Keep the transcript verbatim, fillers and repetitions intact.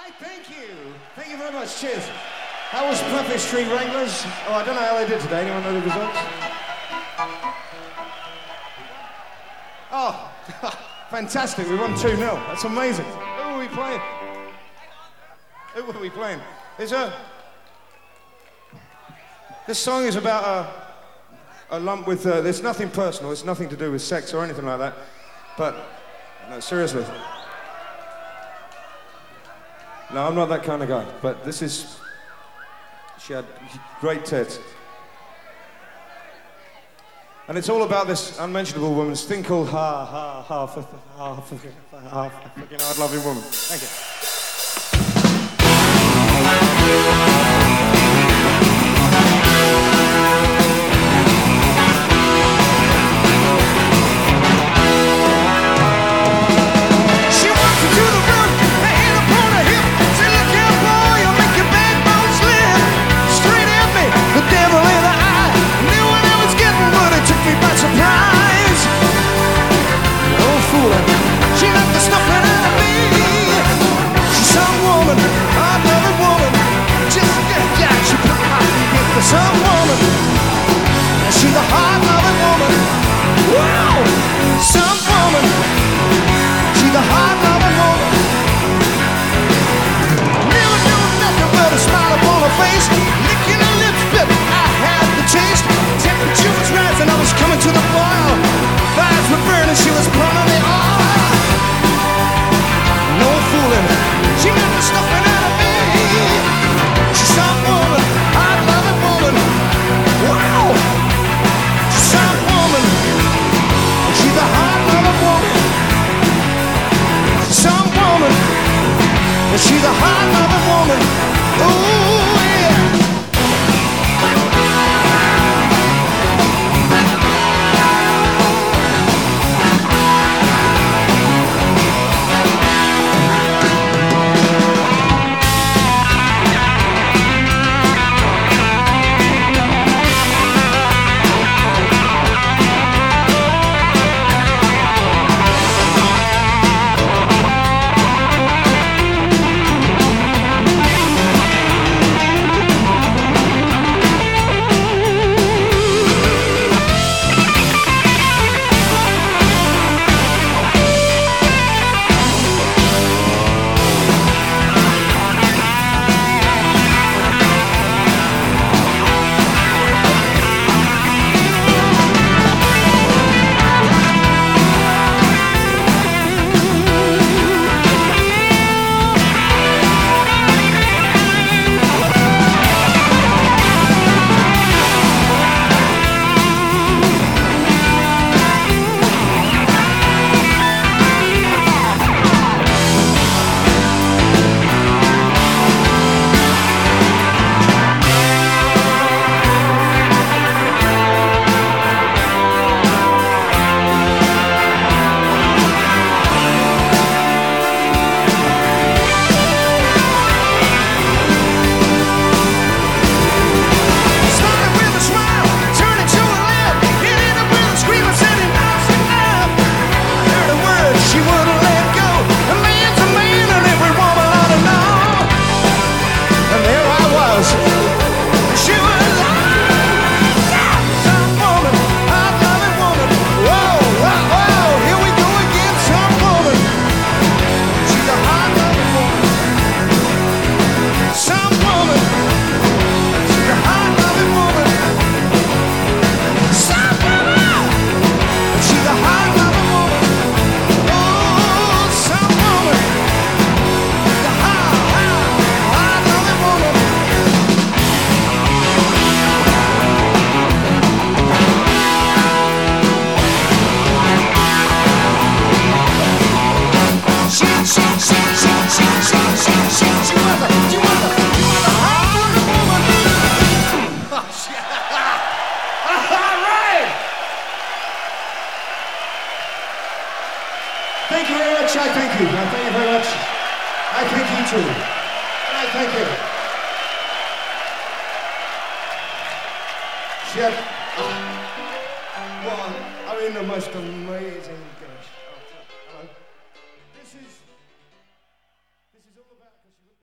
Hi, thank you. Thank you very much. Cheers. That was Puppet Street Wranglers. Oh, I don't know how they did today. Anyone know the results? Oh, fantastic. We won two nil. That's amazing. Who are we playing? Who are we playing? There's a... This song is about a, a lump with... Uh, there's nothing personal. It's nothing to do with sex or anything like that. But, no, seriously. No, I'm not that kind of guy. But this is... She had great tits. And it's all about this unmentionable woman's thing called ha, ha, ha, ha, ha, ha, ha, fucking hard-loving woman. Thank you. Some woman, she's a hard-loving woman. Wow! Some woman, she's a hard-loving woman. Never knew nothing but a smile upon her face, licking her lips, but I had the taste. Temperature was rising, I was coming to the boil. Fires were burning, she was burning it all. No fooling, she got the stuffing out of me. She's some woman, hard-loving woman. Wow! Some woman, she's a hard-loving woman. Some woman, she's a hard-loving woman. Ooh, yeah. Thank you very much. I thank you. I thank you very much. I thank you too. I thank you. She had, uh, well, I mean, the most amazing gosh.